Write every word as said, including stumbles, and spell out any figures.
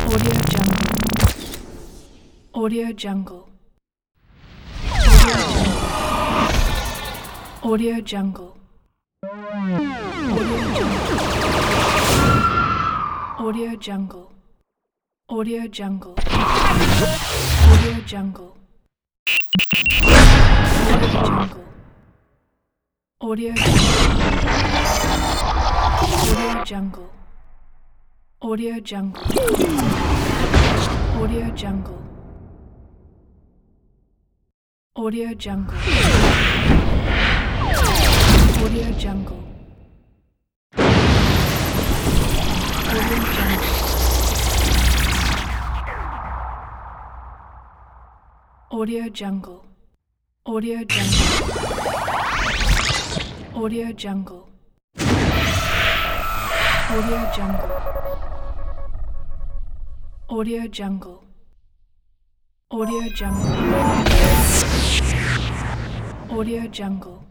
Audio Jungle. Audio Jungle. Audio Jungle. Audio Jungle. Audio Jungle. Audio Jungle. Audio Jungle. Audio Jungle. Audio Jungle. Audio Jungle. Audio Jungle. Audio Jungle. Audio Jungle. Audio Jungle. Audio Jungle. Audio Jungle. Audio Jungle. Audio Jungle.